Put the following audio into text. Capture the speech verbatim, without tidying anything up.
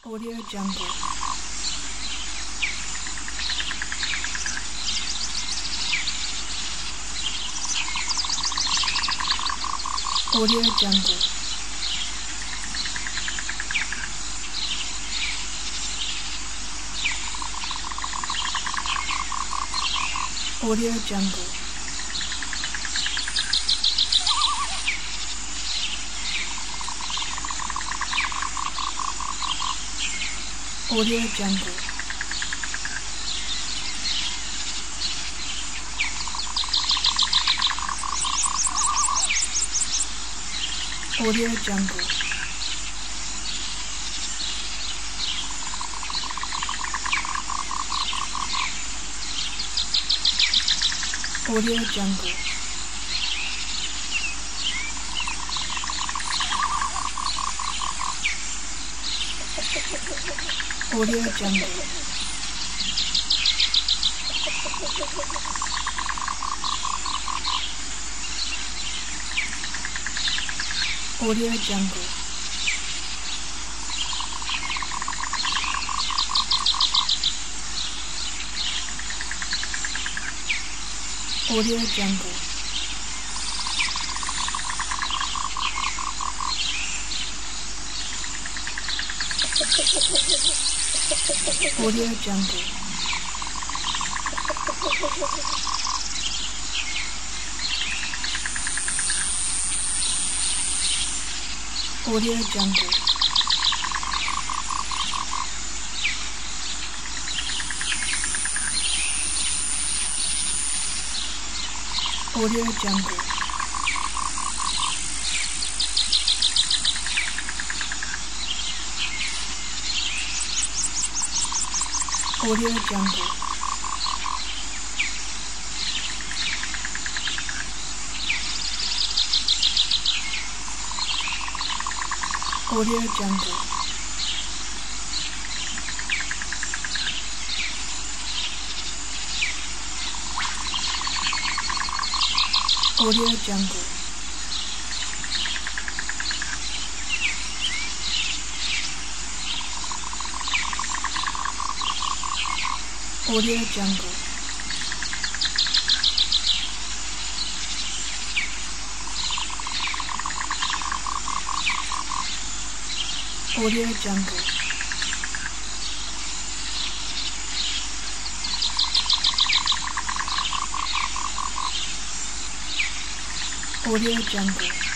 Audio Jungle. Audio Jungle. Audio Jungle. Audio Jungle. Audio Jungle. Audio Jungle. Audio Jungle. Audio Jungle. Audio Jungle. Audio Jungle. Audio Jungle. Audio Jungle. Audio Jungle. Audio Jungle. Audio Jungle. Audio Jungle. Audio Jungle. Audio Jungle.